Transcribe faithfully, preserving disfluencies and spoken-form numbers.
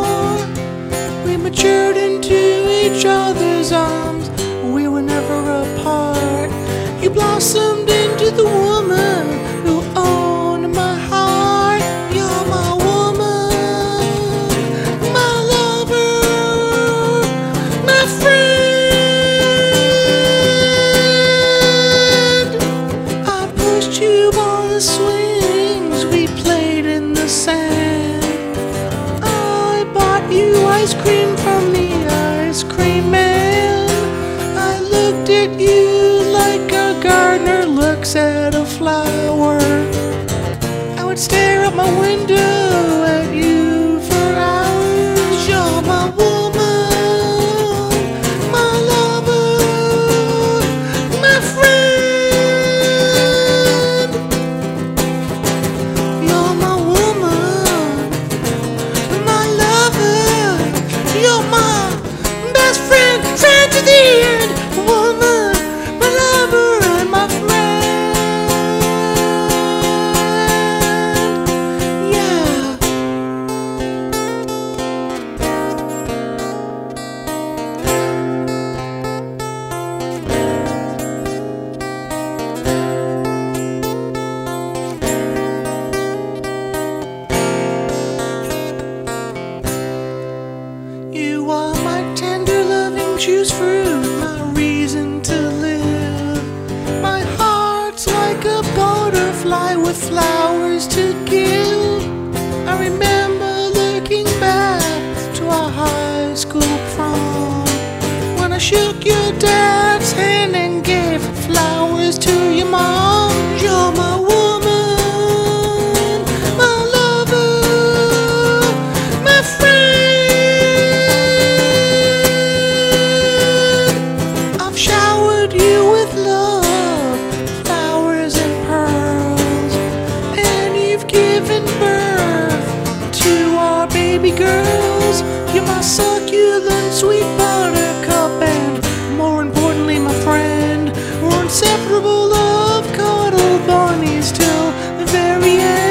We matured into each other's arms. We were never apart. You blossomed into the woman who owned my heart. You're my woman, my lover, my friend. I pushed you on the swings, we played in the sand. I bought you ice cream from the ice cream man. I looked at you like a gardener looks at a flower. I would stare out my window at you for hours. You're my woman, my lover, my friend. You're my woman, my lover. You're my best friend, friend to the end. Woman, my lover, and my friend. Yeah. You are my tender, loving juice fruit, my reason to live. My heart's like a butterfly with flowers to give. I remember looking back to our high school prom, when I shook your dad's hand and gave flowers to your mom. You're my woman, my lover, my friend. I've showered you with love, flowers and pearls, and you've given birth to our baby girls. You're my succulent sweet buttercup, and more importantly, my friend. We're inseparable, love, cuddle bunnies till the very end.